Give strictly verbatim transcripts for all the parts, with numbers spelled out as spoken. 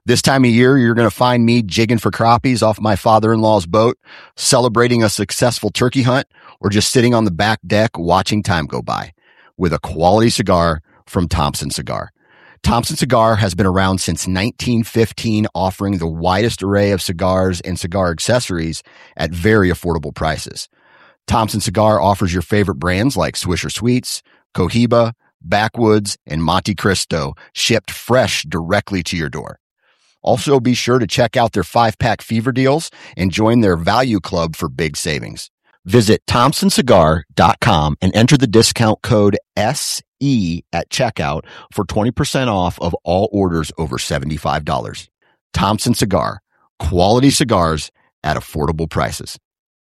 This time of year, you're going to find me jigging for crappies off my father-in-law's boat, celebrating a successful turkey hunt, or just sitting on the back deck watching time go by with a quality cigar from Thompson Cigar. Thompson Cigar has been around since nineteen fifteen, offering the widest array of cigars and cigar accessories at very affordable prices. Thompson Cigar offers your favorite brands like Swisher Sweets, Cohiba, Backwoods, and Monte Cristo, shipped fresh directly to your door. Also, be sure to check out their five-pack fever deals and join their value club for big savings. Visit thompson cigar dot com and enter the discount code S E at checkout for twenty percent off of all orders over seventy-five dollars. Thompson Cigar, quality cigars at affordable prices.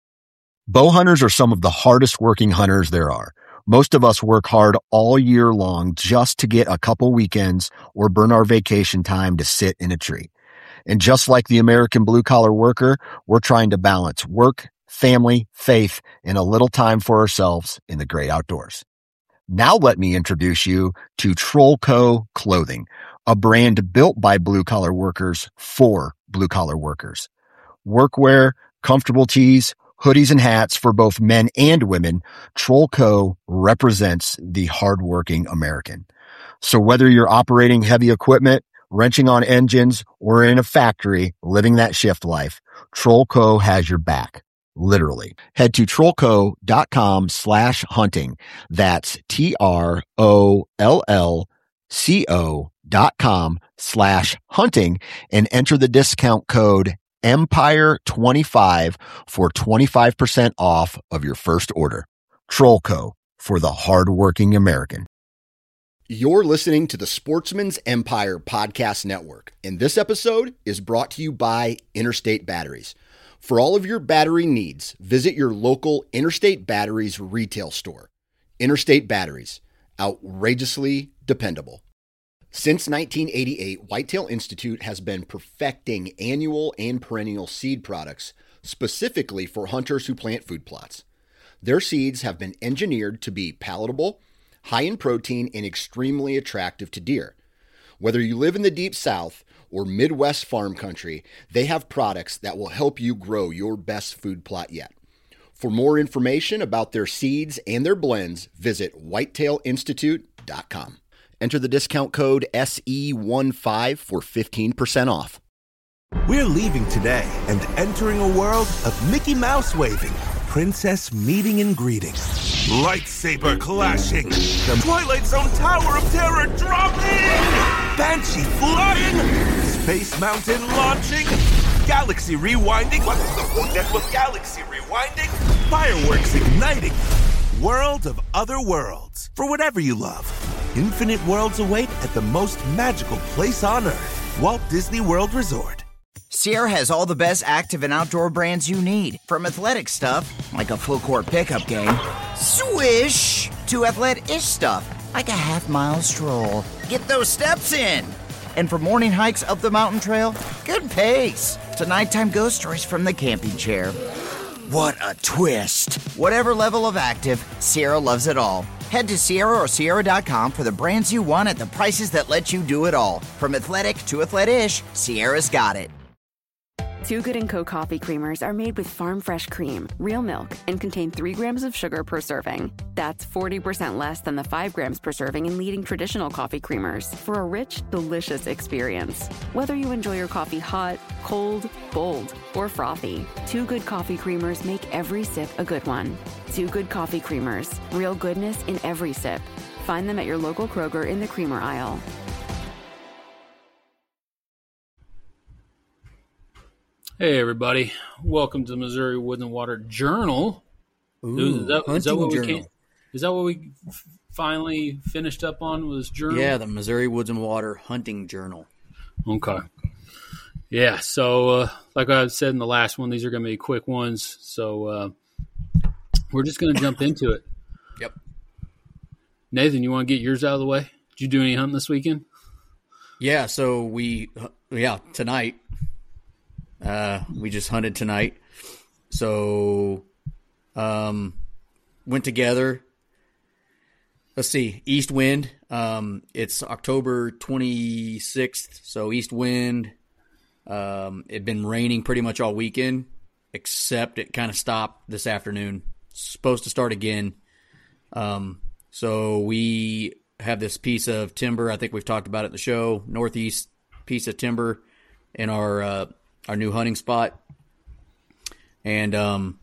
Bow hunters are some of the hardest working hunters there are. Most of us work hard all year long just to get a couple weekends or burn our vacation time to sit in a tree. And just like the American blue-collar worker, we're trying to balance work, family, faith, and a little time for ourselves in the great outdoors. Now let me introduce you to Trollco Clothing, a brand built by blue-collar workers for blue-collar workers. Workwear, comfortable tees, hoodies, and hats for both men and women, Trollco represents the hardworking American. So whether you're operating heavy equipment, wrenching on engines, or in a factory living that shift life, Trollco has your back. Literally. Head to trollco.com slash hunting. That's T R O L L C O dot com slash hunting and enter the discount code Empire twenty-five for twenty-five percent off of your first order. Trollco, for the hardworking American. You're listening to the Sportsman's Empire Podcast Network, and this episode is brought to you by Interstate Batteries. For all of your battery needs, visit your local Interstate Batteries retail store. Interstate Batteries, outrageously dependable. Since nineteen eighty-eight, Whitetail Institute has been perfecting annual and perennial seed products specifically for hunters who plant food plots. Their seeds have been engineered to be palatable, high in protein, and extremely attractive to deer. Whether you live in the Deep South or Midwest farm country, they have products that will help you grow your best food plot yet. For more information about their seeds and their blends, visit whitetail institute dot com. Enter the discount code S E fifteen for fifteen percent off. We're leaving today and entering a world of Mickey Mouse waving, princess meeting and greeting, lightsaber clashing, the Twilight Zone Tower of Terror dropping, Banshee flying, Space Mountain launching, galaxy rewinding. What's the point with galaxy rewinding? Fireworks igniting. World of other worlds. For whatever you love. Infinite worlds await at the most magical place on Earth. Walt Disney World Resort. Sierra has all the best active and outdoor brands you need. From athletic stuff, like a full court pickup game, swish, to athletic-ish stuff, like a half-mile stroll. Get those steps in. And for morning hikes up the mountain trail, good pace. To nighttime ghost stories from the camping chair. What a twist. Whatever level of active, Sierra loves it all. Head to Sierra or Sierra dot com for the brands you want at the prices that let you do it all. From athletic to athletic-ish, Sierra's got it. Two Good and Co. coffee creamers are made with farm fresh cream, real milk, and contain three grams of sugar per serving. That's forty percent less than the five grams per serving in leading traditional coffee creamers for a rich, delicious experience. Whether you enjoy your coffee hot, cold, bold, or frothy, Two Good coffee creamers make every sip a good one. Two Good coffee creamers, real goodness in every sip. Find them at your local Kroger in the creamer aisle. Hey everybody, welcome to the Missouri Woods and Water Journal. Ooh, is, that, is that what journal. we came, Is that what we finally finished up on was journal? Yeah, the Missouri Woods and Water Hunting Journal. Okay. Yeah, so uh, like I said in the last one, these are going to be quick ones. So uh, we're just going to jump into it. Yep. Nathan, you want to get yours out of the way? Did you do any hunting this weekend? Yeah, so we, yeah, tonight. Uh, we just hunted tonight. So, um, went together. Let's see, east wind. Um, it's October twenty-sixth. So east wind, Um, it'd been raining pretty much all weekend, except it kind of stopped this afternoon. It's supposed to start again. Um, so we have this piece of timber. I think we've talked about it in the show. Northeast piece of timber in our uh, our new hunting spot, and um,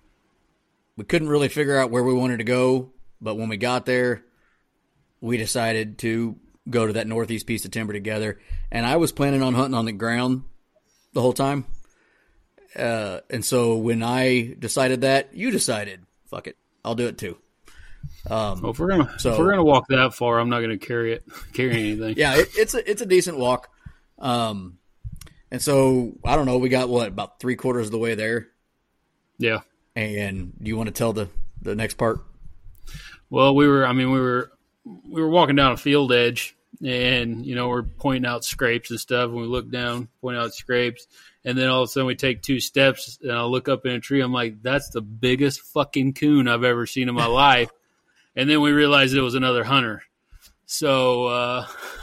we couldn't really figure out where we wanted to go. But when we got there, we decided to go to that northeast piece of timber together. And I was planning on hunting on the ground the whole time. Uh, and so when I decided that, you decided, fuck it, I'll do it too. Um, well, if we're gonna so, if we're gonna walk that far, I'm not gonna carry it, carry anything. Yeah, it, it's a it's a decent walk. Um, and so I don't know, we got what, about three quarters of the way there. Yeah. And do you want to tell the the next part? Well, we were, I mean, we were, we were walking down a field edge and, you know, we're pointing out scrapes and stuff. And we look down, point out scrapes. And then all of a sudden we take two steps and I look up in a tree. I'm like, that's the biggest fucking coon I've ever seen in my life. And then we realized it was another hunter. So, uh,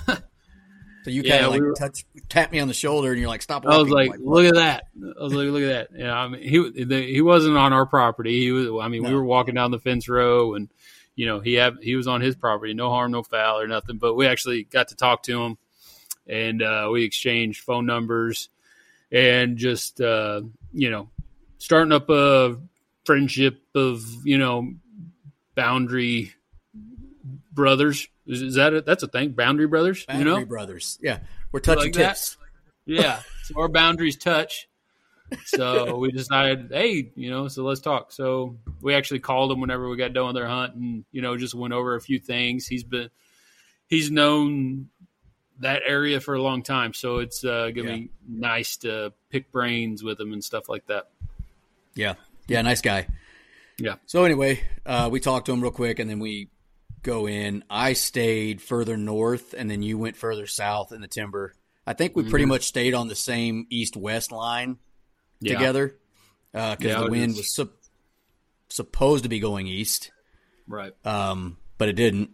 so you kind of yeah, like we were, touch, tap me on the shoulder and you're like, stop walking. I was like, like look at that. I was like, look at that. Yeah. I mean, he, the, he wasn't on our property. He was, I mean, no. we were walking down the fence row and, you know, he had, he was on his property, no harm, no foul or nothing, but we actually got to talk to him and uh, we exchanged phone numbers and just, uh, you know, starting up a friendship of, you know, boundary brothers. Is, is that it? That's a thing. Boundary brothers, boundary you know, brothers. Yeah. We're touching like tips. That? Yeah. So our boundaries touch. So we decided, hey, you know, so let's talk. So we actually called him whenever we got done with our hunt and, you know, just went over a few things. He's been, he's known that area for a long time. So it's uh, going to yeah. be nice to pick brains with him and stuff like that. Yeah. Yeah. Nice guy. Yeah. So anyway, uh, we talked to him real quick and then we go in. I stayed further north and then you went further south in the timber. I think we mm-hmm. pretty much stayed on the same east-west line. Yeah. Together because uh, yeah, the wind was su- supposed to be going east, right? Um, but it didn't.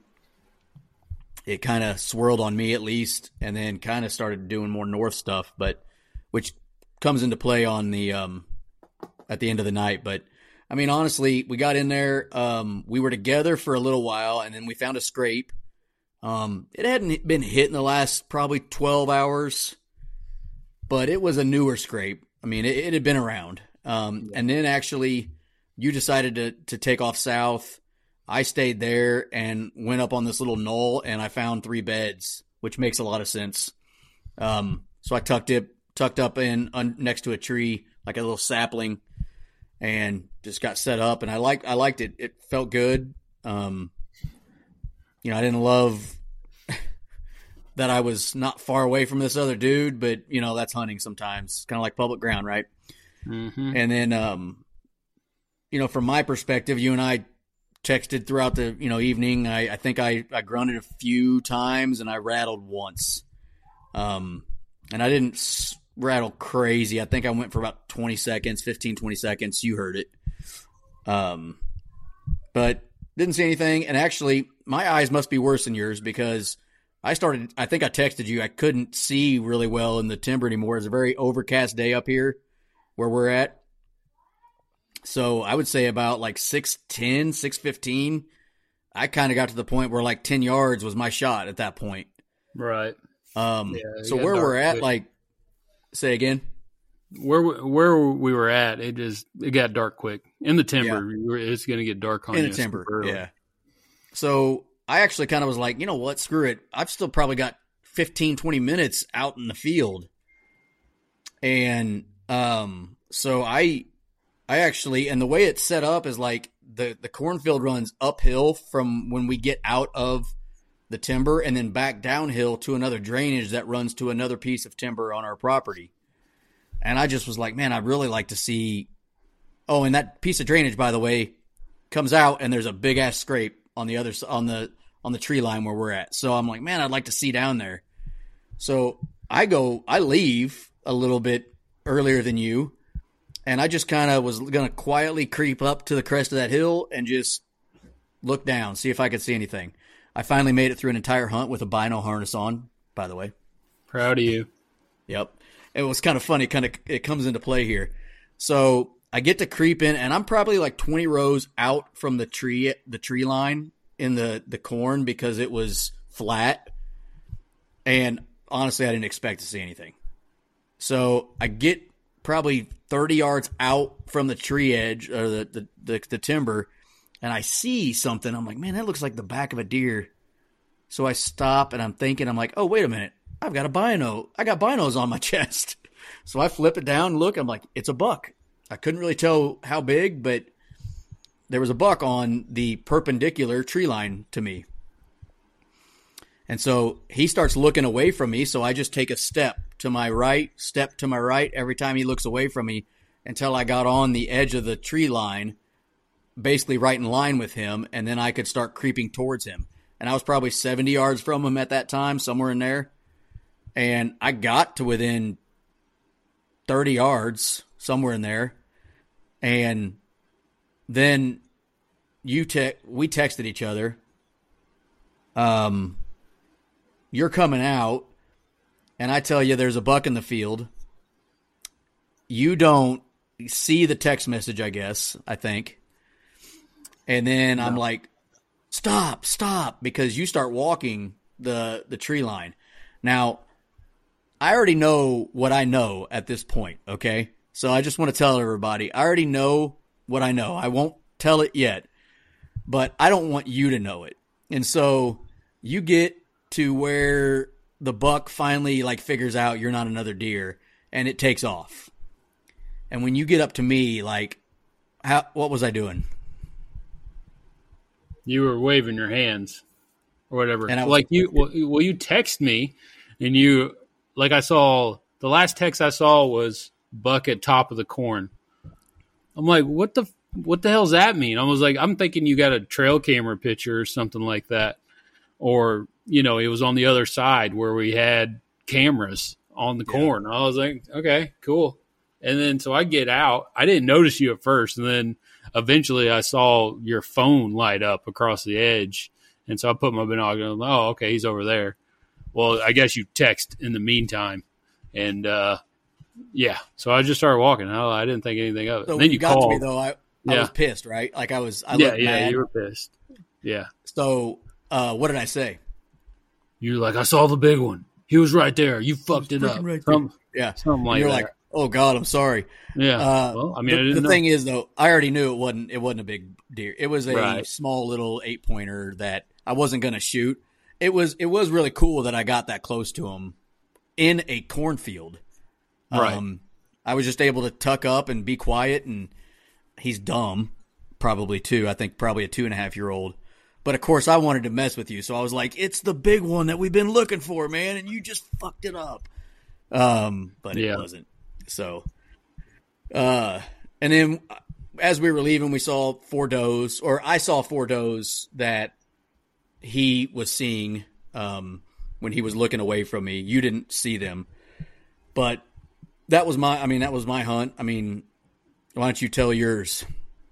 It kind of swirled on me at least, and then kind of started doing more north stuff, but which comes into play on the um, at the end of the night. But I mean, honestly, we got in there. Um, we were together for a little while, and then we found a scrape. Um, it hadn't been hit in the last probably twelve hours, but it was a newer scrape. I mean, it, it had been around. Um, yeah. And then actually you decided to, to take off south. I stayed there and went up on this little knoll and I found three beds, which makes a lot of sense. Um, so I tucked it, tucked up in un, next to a tree, like a little sapling, and just got set up. And I liked, I liked it. It felt good. Um, you know, I didn't love that I was not far away from this other dude, but, you know, that's hunting sometimes. Kind of like public ground, right? Mm-hmm. And then, um, you know, from my perspective, you and I texted throughout the, you know, evening. I, I think I, I grunted a few times and I rattled once. Um, and I didn't s- rattle crazy. I think I went for about twenty seconds, fifteen, twenty seconds. You heard it. Um, but didn't see anything. And actually, my eyes must be worse than yours because I started, I think I texted you, I couldn't see really well in the timber anymore. It's a very overcast day up here where we're at. So I would say about like six ten, six fifteen, I kind of got to the point where like ten yards was my shot at that point. Right. Um. Yeah, so where we're at, quick. like, say again? Where where we were at, it just, it got dark quick. In the timber, yeah. It's going to get dark on in you. In the timber, yeah. So I actually kind of was like, you know what, screw it. I've still probably got fifteen, twenty minutes out in the field. And um, so I I actually, and the way it's set up is like the, the cornfield runs uphill from when we get out of the timber and then back downhill to another drainage that runs to another piece of timber on our property. And I just was like, man, I'd really like to see. Oh, and that piece of drainage, by the way, comes out and there's a big ass scrape on the other on the on the tree line where we're at. So I'm like, man, I'd like to see down there. So I go, I leave a little bit earlier than you, and I just kind of was gonna quietly creep up to the crest of that hill and just look down, see if I could see anything. I finally made it through an entire hunt with a bino harness on, by the way. Proud of you. Yep. It was kind of funny. Kind of, it comes into play here. So I get to creep in, and I'm probably like twenty rows out from the tree, the tree line in the, the corn because it was flat. And honestly, I didn't expect to see anything. So I get probably thirty yards out from the tree edge or the, the, the, the timber, and I see something. I'm like, man, that looks like the back of a deer. So I stop and I'm thinking, I'm like, oh, wait a minute. I've got a bino. I got binos on my chest. So I flip it down and look. I'm like, it's a buck. I couldn't really tell how big, but there was a buck on the perpendicular tree line to me. And so he starts looking away from me. So I just take a step to my right, step to my right every time he looks away from me until I got on the edge of the tree line, basically right in line with him. And then I could start creeping towards him. And I was probably seventy yards from him at that time, somewhere in there. And I got to within thirty yards, somewhere in there. And then you te- we texted each other. Um, you're coming out, and I tell you there's a buck in the field. You don't see the text message, I guess, I think. And then no. I'm like, stop, stop, because you start walking the the tree line. Now, I already know what I know at this point, okay? So I just want to tell everybody, I already know what I know. I won't tell it yet, but I don't want you to know it. And so you get to where the buck finally like figures out you're not another deer, and it takes off. And when you get up to me, like, how, what was I doing? You were waving your hands or whatever. And I was, like you, well, well, you text me, and you, like I saw, the last text I saw was buck at top of the corn. I'm like, what the, what the hell's that mean? I was like, I'm thinking you got a trail camera picture or something like that. Or, you know, it was on the other side where we had cameras on the yeah. corn. I was like, okay, cool. And then, so I get out. I didn't notice you at first. And then eventually I saw your phone light up across the edge. And so I put my binoculars on. Oh, okay, he's over there. Well, I guess you text in the meantime. And, uh, yeah, so I just started walking. I, I didn't think anything of it. So and when then you, you got called. to me, though, I, I yeah. was pissed, right? Like I was, I yeah, looked yeah, mad. you were pissed. Yeah. So uh, what did I say? You're like, I saw the big one. He was right there. You fucked it up. Right Some, yeah, something like You're that. like, oh God, I'm sorry. Yeah. Uh, well, I mean, the, I didn't the know. thing is, though, I already knew it wasn't. It wasn't a big deer. It was a Right. small little eight pointer that I wasn't going to shoot. It was. It was really cool that I got that close to him in a cornfield. Right. Um, I was just able to tuck up and be quiet, and he's dumb, probably too. I think probably a two and a half year old. But of course, I wanted to mess with you, so I was like, "It's the big one that we've been looking for, man," and you just fucked it up. Um, but it Yeah. wasn't. So, uh, and then as we were leaving, we saw four does, or I saw four does that he was seeing um, when he was looking away from me. You didn't see them, but that was my. I mean, that was my hunt. I mean, why don't you tell yours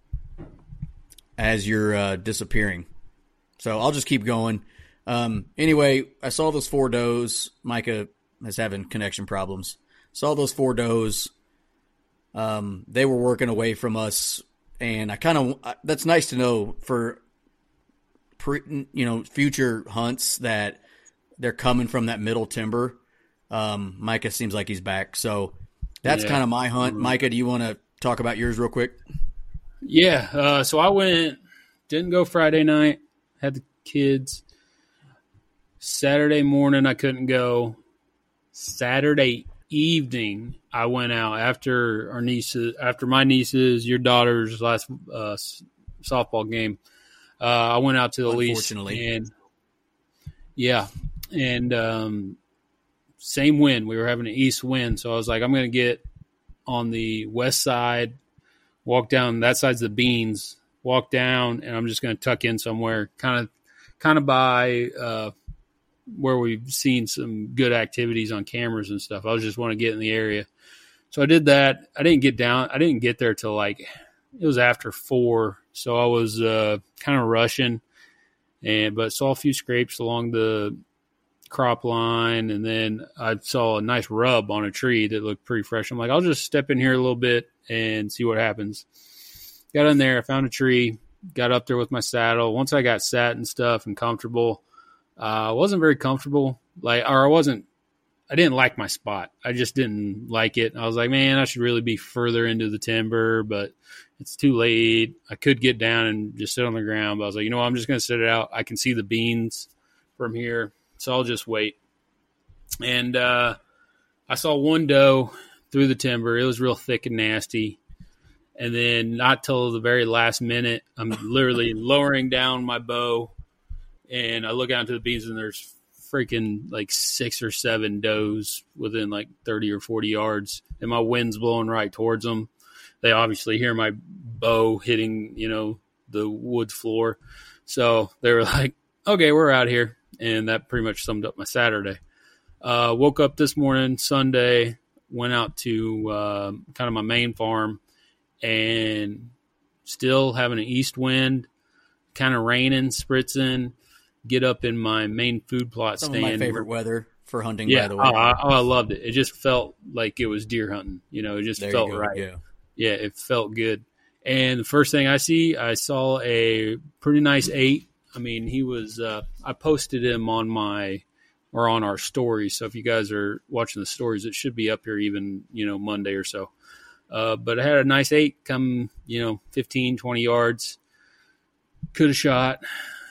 as you're uh, disappearing? So I'll just keep going. Um, anyway, I saw those four does. Micah is having connection problems. Saw those four does. Um, they were working away from us, and I kind of that's nice to know for pre, you know future hunts that they're coming from that middle timber. Um, Micah seems like he's back, so that's Yeah. kind of my hunt. Micah, do you want to talk about yours real quick? Yeah. Uh, so I went, didn't go Friday night, had the kids. Saturday morning, I couldn't go. Saturday evening, I went out after our nieces, after my nieces, your daughter's last uh, softball game. Uh, I went out to the lease, and yeah, and um, same wind. We were having an east wind, so I was like, I'm going to get on the west side, walk down. That side's the beans. Walk down, and I'm just going to tuck in somewhere, kind of, kind of by. Uh, where we've seen some good activities on cameras and stuff. I just want to get in the area. So I did that. I didn't get down. I didn't get there till like, it was after four. So I was uh, kind of rushing and, but saw a few scrapes along the, crop line, and then I saw a nice rub on a tree that looked pretty fresh. I'm like, I'll just step in here a little bit and see what happens. Got in there, I found a tree, got up there with my saddle. Once I got sat and stuff and comfortable, uh, I wasn't very comfortable. Like, or I wasn't, I didn't like my spot. I just didn't like it. I was like, man, I should really be further into the timber, but it's too late. I could get down and just sit on the ground, but I was like, you know what, I'm just going to sit it out. I can see the beans from here, so I'll just wait. And uh, I saw one doe through the timber. It was real thick and nasty. And then not till the very last minute, I'm literally lowering down my bow, and I look out into the beans, and there's freaking like six or seven does within like thirty or forty yards, and my wind's blowing right towards them. They obviously hear my bow hitting, you know, the wood floor. So they were like, okay, we're out here. And that pretty much summed up my Saturday. Uh, woke up this morning, Sunday, went out to uh, kind of my main farm, and still having an east wind, kind of raining, spritzing. Get up in my main food plot Some stand. of my favorite weather for hunting, yeah, by the way. Oh, I, oh, I loved it. It just felt like it was deer hunting. You know, it just There felt you go, right. yeah. Yeah, it felt good. And the first thing I see, I saw a pretty nice eight. I mean, he was, uh, I posted him on my, or on our stories. So if you guys are watching the stories, it should be up here even, you know, Monday or so. Uh, but I had a nice eight come, you know, fifteen, twenty yards. Could have shot.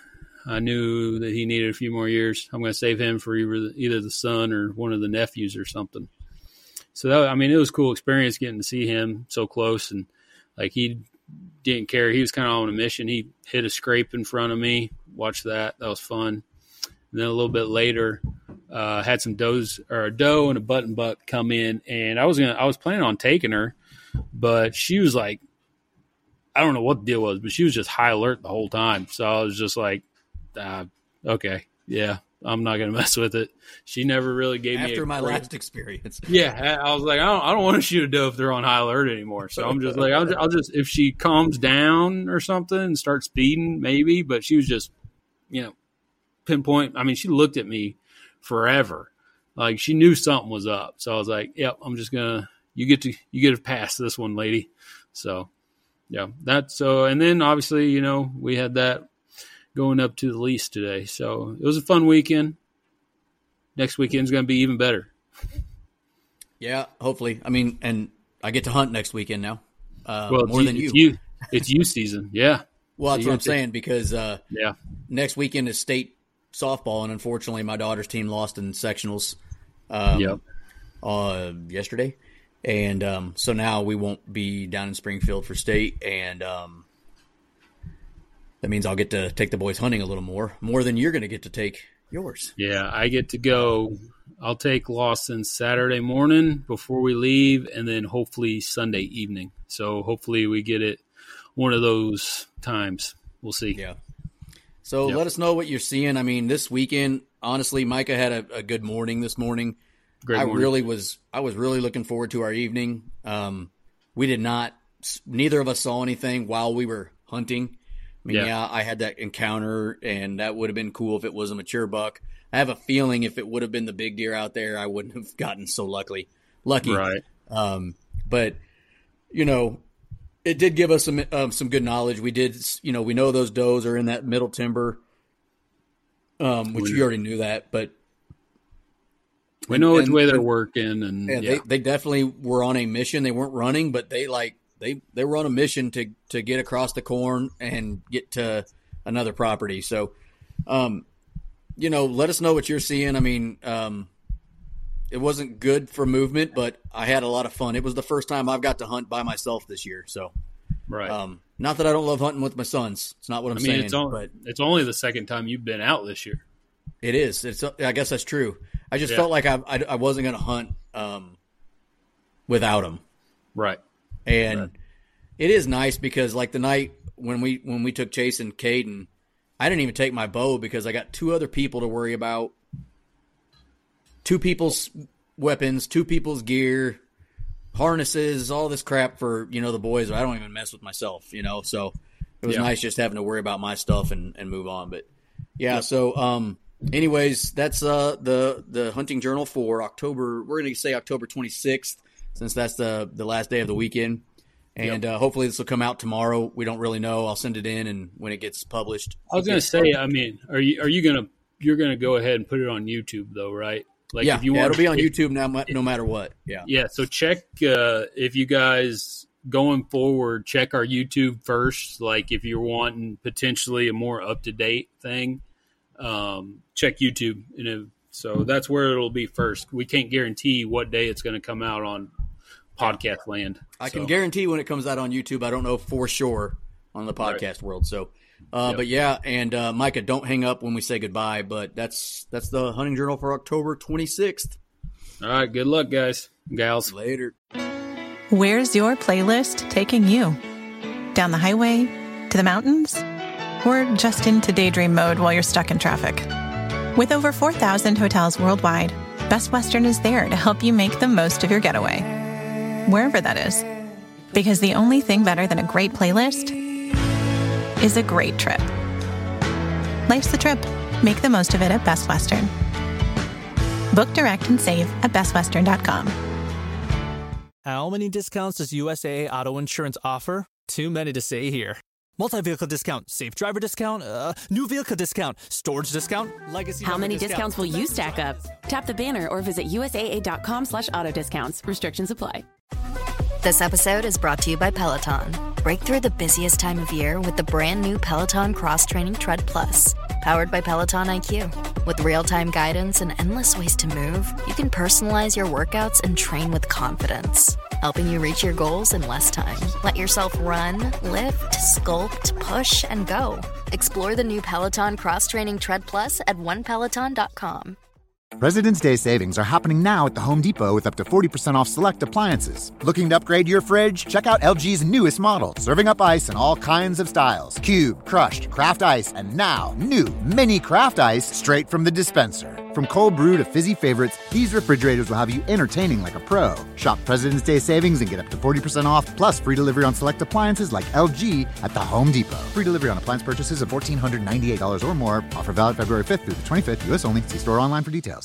I knew that he needed a few more years. I'm going to save him for either, either the son or one of the nephews or something. So, that, I mean, it was a cool experience getting to see him so close. And, like, he didn't care. He was kind of on a mission. He hit a scrape in front of me. Watched that. That was fun. And then a little bit later, uh, had some does or a doe and a button buck come in. And I was gonna, I was planning on taking her, but she was like, I don't know what the deal was, but she was just high alert the whole time. So I was just like, Uh, okay, yeah, I'm not gonna mess with it. She never really gave me After a my great, last experience. Yeah, I was like, I don't, I don't want to shoot a doe if they're on high alert anymore. So I'm just like, I'll just, I'll just, if she calms down or something and starts speeding, maybe. But she was just, you know, pinpoint. I mean, she looked at me forever, like she knew something was up. So I was like, yep, I'm just gonna, you get to, you get to pass this one, lady. So yeah, that's so. And then obviously, you know, we had that going up to the lease today. So it was a fun weekend. Next weekend's going to be even better. Yeah, hopefully. I mean, and I get to hunt next weekend now. Uh, well, more you, than you. It's you. It's you season. Yeah. Well, that's so what I'm to, saying because uh, yeah, next weekend is state softball, and unfortunately my daughter's team lost in sectionals um, yep. uh, yesterday. And um, so now we won't be down in Springfield for state, and um, that means I'll get to take the boys hunting a little more, more than you're going to get to take yours. Yeah, I get to go. I'll take Lawson Saturday morning before we leave, and then hopefully Sunday evening. So hopefully we get it one of those times. We'll see. Yeah. So yep. let us know what you're seeing. I mean, this weekend, honestly, Micah had a, a good morning this morning. Great I morning. really was. I was really looking forward to our evening. Um, we did not. Neither of us saw anything while we were hunting. I mean, yeah. yeah, I had that encounter, and that would have been cool if it was a mature buck. I have a feeling if it would have been the big deer out there, I wouldn't have gotten so lucky. Lucky, right? Um, but you know, it did give us some um, some good knowledge. We did, you know, we know those does are in that middle timber, um, which you already knew that, but. We know which and, way they're and, working, and yeah, yeah. They, they definitely were on a mission. They weren't running, but they like they, they were on a mission to, to get across the corn and get to another property. So, um, you know, let us know what you're seeing. I mean, um, it wasn't good for movement, but I had a lot of fun. It was the first time I've got to hunt by myself this year. So, right. Um, not that I don't love hunting with my sons. It's not what I'm I mean, saying. It's only, but it's only the second time you've been out this year. It is. It's. I guess that's true. I just yeah. felt like I, I, I wasn't going to hunt um, without him. Right. And right. it is nice because like the night when we when we took Chase and Caden, I didn't even take my bow because I got two other people to worry about. Two people's weapons, two people's gear, harnesses, all this crap for, you know, the boys. I don't even mess with myself, you know. So it was yeah. nice just having to worry about my stuff and, and move on. But yeah, yep. so um anyways, that's uh, the the hunting journal for October. We're going to say October twenty-sixth, since that's the the last day of the weekend. And yep. uh, hopefully this will come out tomorrow. We don't really know. I'll send it in, and when it gets published, I was going to say, I mean, are you are you going to you're going to go ahead and put it on YouTube though, right? Like, yeah, if you yeah, want, it'll be on if, YouTube now, no matter what. Yeah, yeah. So check uh, if you guys going forward, check our YouTube first. Like if you're wanting potentially a more up to date thing, um, check YouTube. And if, so that's where it'll be first. We can't guarantee what day it's going to come out on podcast land. I so. can guarantee when it comes out on YouTube. I don't know for sure on the podcast right. world. So, uh, yep. but yeah, and uh, Micah, don't hang up when we say goodbye. But that's that's the hunting journal for October twenty-sixth. All right, good luck, guys, gals. Later. Where's your playlist taking you? Down the highway, to the mountains, or just into daydream mode while you're stuck in traffic? With over four thousand hotels worldwide, Best Western is there to help you make the most of your getaway, wherever that is. Because the only thing better than a great playlist is a great trip. Life's the trip. Make the most of it at Best Western. Book direct and save at best western dot com. How many discounts does U S A A Auto Insurance offer? Too many to say here. Multi-vehicle discount, safe driver discount, uh, new vehicle discount, storage discount, legacy. How many discount. discounts will you stack up? Tap the banner or visit U S A A dot com slash auto discounts. Restrictions apply. This episode is brought to you by Peloton. Break through the busiest time of year with the brand new Peloton Cross Training Tread Plus. Powered by Peloton I Q. With real-time guidance and endless ways to move, you can personalize your workouts and train with confidence, helping you reach your goals in less time. Let yourself run, lift, sculpt, push, and go. Explore the new Peloton Cross Training Tread Plus at one peloton dot com. President's Day savings are happening now at the Home Depot with up to forty percent off select appliances. Looking to upgrade your fridge? Check out L G's newest model, serving up ice in all kinds of styles. Cube, crushed, craft ice, and now new mini craft ice straight from the dispenser. From cold brew to fizzy favorites, these refrigerators will have you entertaining like a pro. Shop President's Day savings and get up to forty percent off, plus free delivery on select appliances like L G at the Home Depot. Free delivery on appliance purchases of one thousand four hundred ninety-eight dollars or more. Offer valid February fifth through the twenty-fifth, U S only. See store online for details.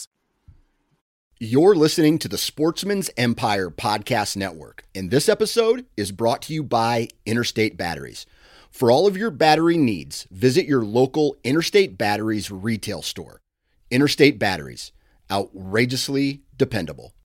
You're listening to the Sportsman's Empire Podcast Network, and this episode is brought to you by Interstate Batteries. For all of your battery needs, visit your local Interstate Batteries retail store. Interstate Batteries, outrageously dependable.